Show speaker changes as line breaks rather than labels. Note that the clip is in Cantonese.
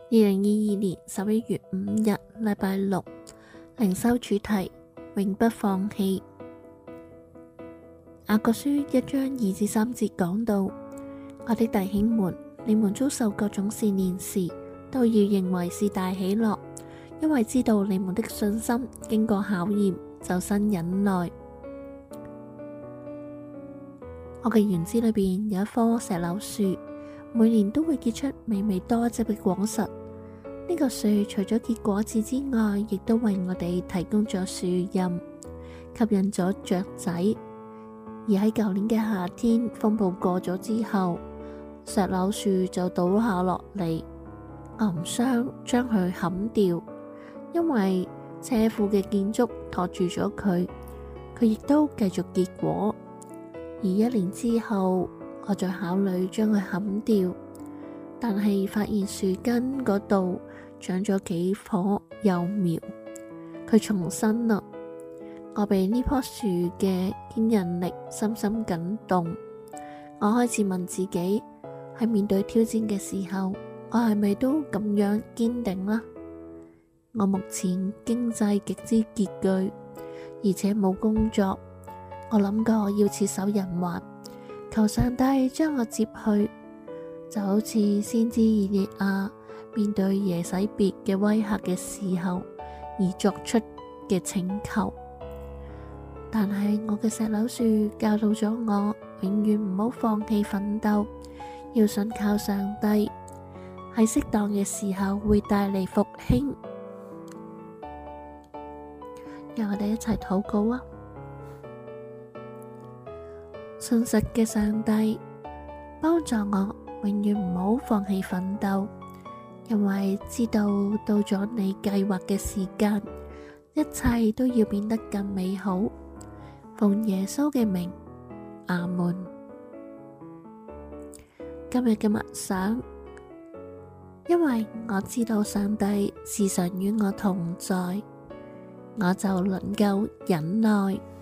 2022年11月5日禮拜六，靈修主題永不放棄。雅各書1章2至3節講到：我的弟兄們，你們遭受各種試煉時，都要認為是大喜樂，因為知道你們的信心經過考驗，就生忍耐。我嘅園子裏邊有一棵石榴樹，每年都會結出美味多汁嘅果實。呢個樹除咗結果子之外，亦都為我哋提供咗樹蔭，吸引咗雀仔。而喺舊年嘅夏天，風暴過咗之後，石榴樹就倒下落嚟，我唔想將佢砍掉，因為車庫嘅建築托住咗佢，佢亦都繼續結果。而1年之後，我再考慮將佢砍掉，但係發現樹根嗰度長咗幾棵幼苗，佢重生啦。我被呢棵樹嘅堅韌力深深感動。我開始問自己，喺面對挑戰嘅時候，我係咪都咁樣堅定呢？我目前經濟極之拮據，而且冇工作。我諗過要設手人寰，求上帝將我接去，就好似先知以利亞面對耶洗別嘅威嚇嘅時候而作出嘅請求。但係我嘅石榴樹教導咗我，永遠唔好放棄奮鬥，要信靠上帝，喺適當嘅時候會帶嚟復興。讓我哋一齊禱告啊！信實嘅上帝，幫助我永遠唔好放棄奮鬥，因為知道到咗你計劃嘅時間，一切都要變得更美好。奉耶穌嘅名，阿門。今日嘅默想，因為我知道上帝時常與我同在，我就能夠忍耐。